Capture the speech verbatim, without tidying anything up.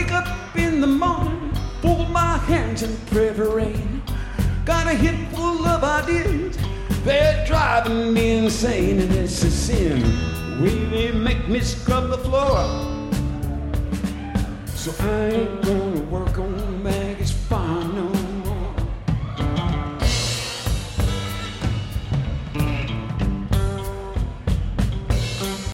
wake up in the morning, fold my hands and pray for rain. Got a head full of ideas, they're driving me insane, and it's a sin. Way they make me scrub the floor. So I ain't gonna work on